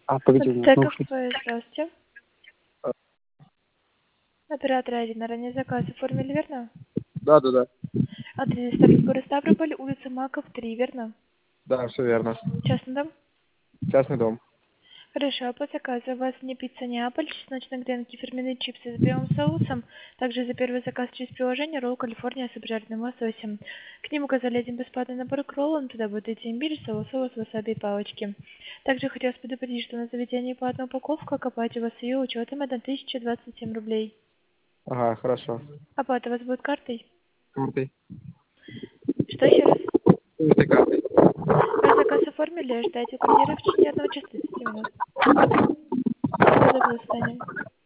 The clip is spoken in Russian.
Погоди, у меня ТКФ, наушники. здравствуйте. Оператор 1. Ранее заказ оформили, верно? Да, да, да. Адрес доставки город Ставрополь, улица Маков, 3, верно? Да, все верно. Частный дом? Частный дом. Хорошо, по заказу у вас не пицца Неаполь, чесночные гренки, фирменные чипсы с белым соусом. Также за первый заказ через приложение ролл Калифорния с обжаренным лососем. К ним указали один бесплатный набор к роллам, туда будет идти имбирь, соус, васаби и палочки. Также хотелось предупредить, что на заведении платная упаковка, к оплате у вас с ее учетом это 1027 рублей. Ага, хорошо. Оплата у вас будет картой? Картой. Что еще раз? Этой картой. Вы заказ оформили, ждайте курьера в течение 1 часа 30 минут. Всего доброго, до свидания.